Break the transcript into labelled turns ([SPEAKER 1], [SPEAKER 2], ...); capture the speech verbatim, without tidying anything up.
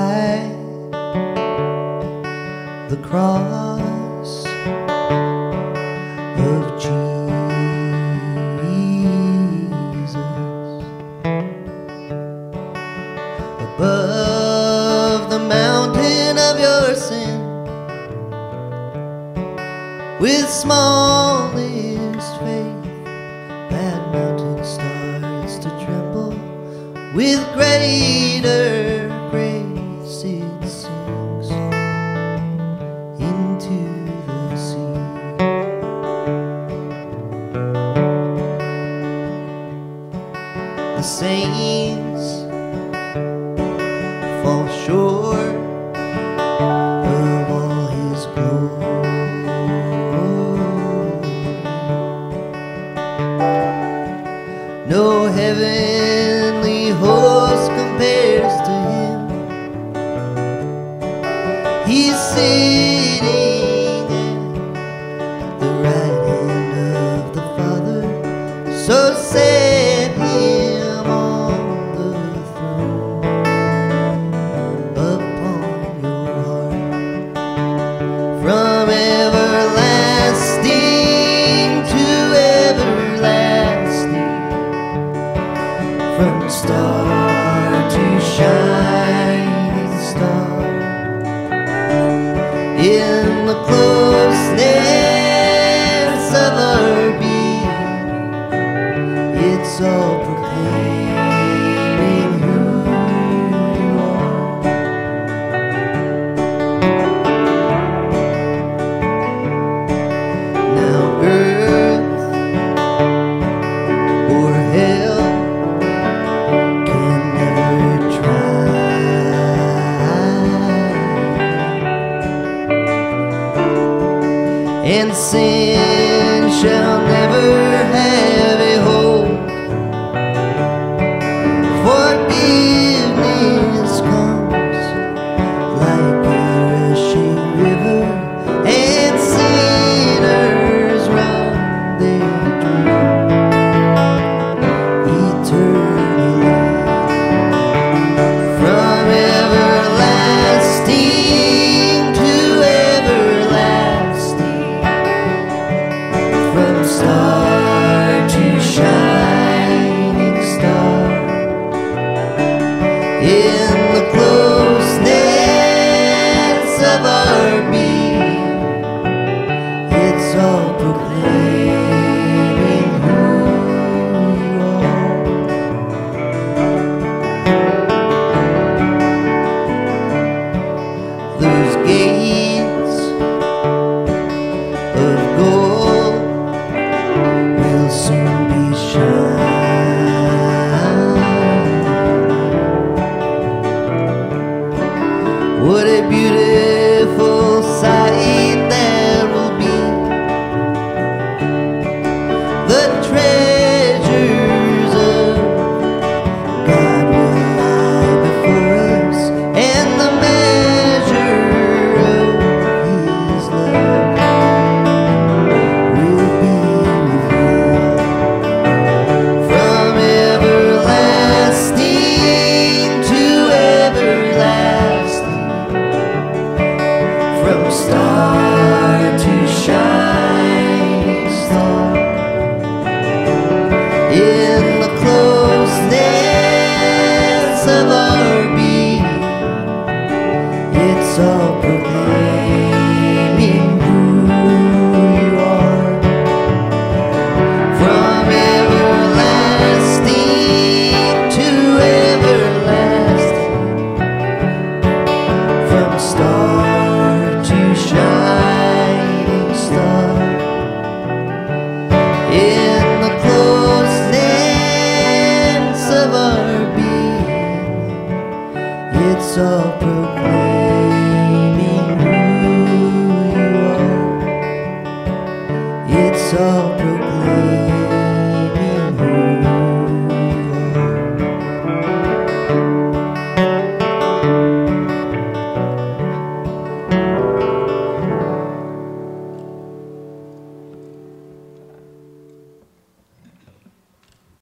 [SPEAKER 1] by the cross of Jesus, above the mountain of your sin, with smallest faith that mountain starts to tremble. With greater grace it sinks into the sea. The saints fall short of all His glory. No heavenly host compares to Him. He's sitting at the right hand of the Father, so set Him on the throne upon your heart. From everlasting to everlasting, from star to shining star, in the closeness of our being, it's all proclaiming who you are. Now earth or hell can never try, and sin shall never have a hold. Forgiveness comes like a rushing river, and sinners run their dream eternally. From everlasting to everlasting, from star to shining star, in the closeness of our being, it's all proclaiming who you are. Those gates of gold will soon be shut. What a beautiful sight that will be. The treasures of God will lie before us, and the measure of His love will be revealed. From everlasting to everlasting, from star to shining star, in the closeness of our being, it's all proclaiming who you are. From everlasting to everlasting, from star to shining star, in the closeness of our being, it's all proclaiming who you are. It's all proclaiming